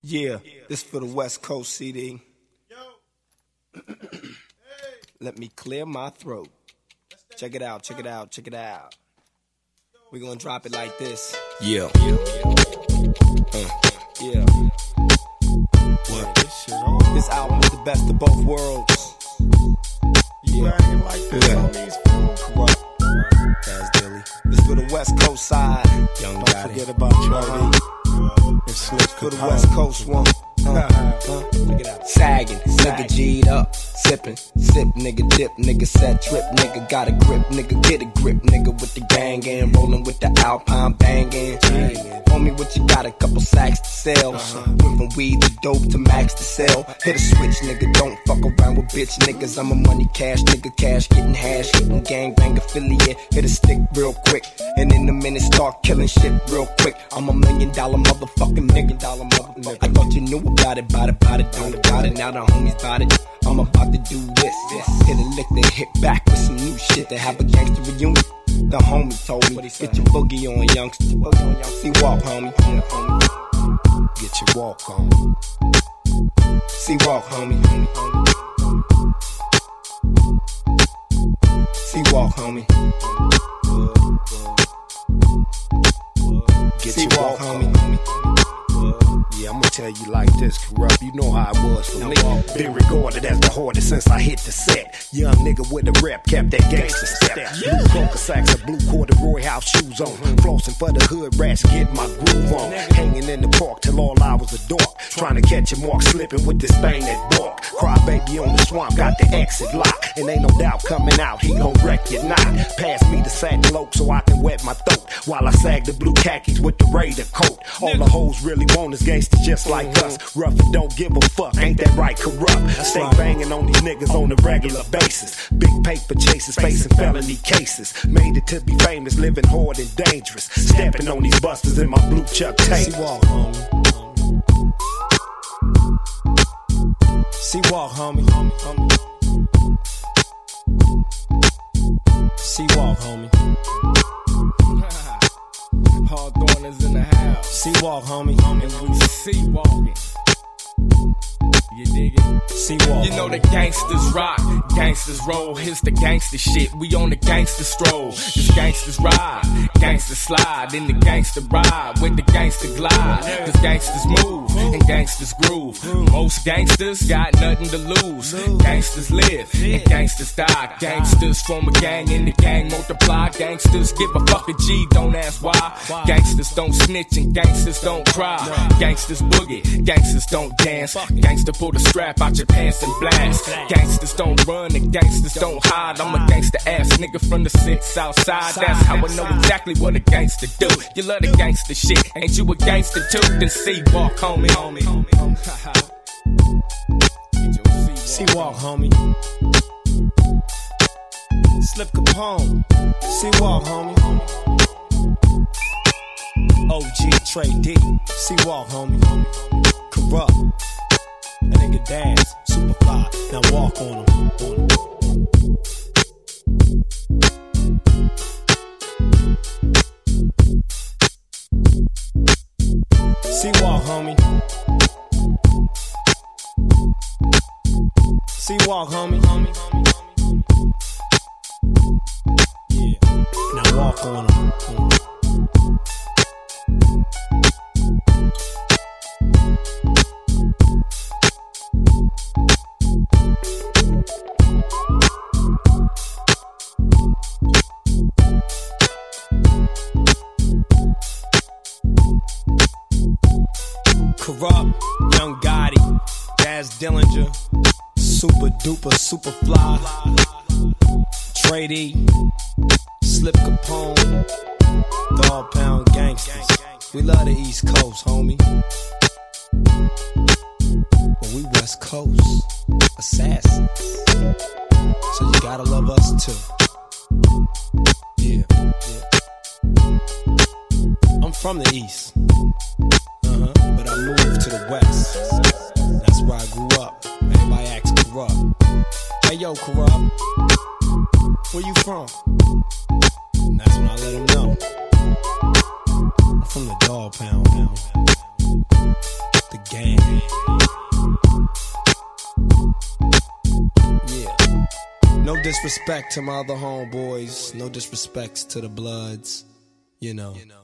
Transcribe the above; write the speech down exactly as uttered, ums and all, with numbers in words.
Yeah, this for the West Coast C D. Let me clear my throat. Check it out, check it out, check it out. We gonna drop it like this. Yeah. Uh, yeah. What? This album is the best of both worlds. You yeah. Like this yeah. On these Corrupt. That's Dilly. This for the West Coast side. Young Don't Gotti. Forget about Charlie. It's Slick for the West Coast one. Uh, uh, check it out. Sagging, nigga G'd up, sippin', sip, nigga dip, nigga set trip, nigga got a grip, nigga get a grip, nigga with the gang and rollin' with the Alpine bangin'. Homie, what you got? A couple sacks to sell. Uh-huh. Went from weed to dope to max to sell. Hit a switch, nigga, don't fuck around with bitch niggas. I'm a money cash nigga, cash getting hash, hitting gang bang affiliate. Hit a stick real quick, and in a minute start killing shit real quick. I'm a million dollar motherfucking nigga, dollar motherfucker. I thought you knew about it, about it, about it, don't about it. Now the homies about it. I'm about to do this. Hit a lick, then hit back with some new shit to have a gangster reunion. The homie told me, get your boogie on, youngster. See walk, homie. Get your walk on. See walk, homie. See walk, homie. Get your walk, homie. Yeah, I'ma tell you like this, Corrupt. You know how it was for me. Been regarded as the hardest since I hit the set. Young nigga with a rep, kept that gangster step. Blue coca sacks and blue corduroy house shoes on. Flossing for the hood rats, get my groove on. Hanging in the park till all hours of dark. Trying to catch a mark slipping with this thing that bark. Cry baby on the swamp, got the exit lock. And ain't no doubt coming out, he gon' wreck your knot. Pass me the satin lope so I can wet my throat. While I sag the blue khakis with the Raider coat. All the hoes really want is gangsters just like us. Rough and don't give a fuck, ain't that right, Corrupt? Stay banging on these niggas on a regular basis. Big paper chases, facing felony cases. Made it to be famous, living hard and dangerous. Stepping on these busters in my blue Chuck tape. See walk, homie. See walk, homie. See walk, homie. Hawthorne is in the house. See walk, homie. And we see walking. You dig it? See walk. You know the gangsters rock, gangsters roll. Here's the gangster shit. We on the gangster stroll. This gangsters ride, gangsters slide, in the gangster ride with the gangster glide. Cause gangsters move and gangsters groove. Most gangsters got nothing to lose. Gangsters live and gangsters die. Gangsters form a gang and the gang multiply. Gangsters give a fuck a G, don't ask why. Gangsters don't snitch and gangsters don't cry. Gangsters boogie, gangsters don't dance. Gangster pull the strap out your pants and blast. Gangsters don't run and gangsters don't hide. I'm a gangster ass nigga from the six south side. That's how I know exactly what a gangster do. You love the gangster shit, ain't you a gangster too? Then see walk, homie. See walk, homie. Slip Capone. See walk, homie. O G Trey D. See walk, homie. Corrupt. That nigga dance, super fly. Now walk on him. On him. See walk, homie. See walk, homie. Yeah. Now walk on him. On him. Corrupt, Young Gotti, Daz Dillinger, Super Duper, Super Fly, Trey D, Slip Capone, Dog Pound Gangsters. We love the East Coast, homie. But we West Coast assassins. So you gotta love us too. Yeah, yeah. I'm from the East. Uh-huh. But I moved to the West. That's where I grew up. Everybody acts Corrupt. Hey yo, Corrupt, where you from? And that's when I let them know. I'm from the Dog Pound now. The gang. No disrespect to my other homeboys, no disrespects to the Bloods, you know.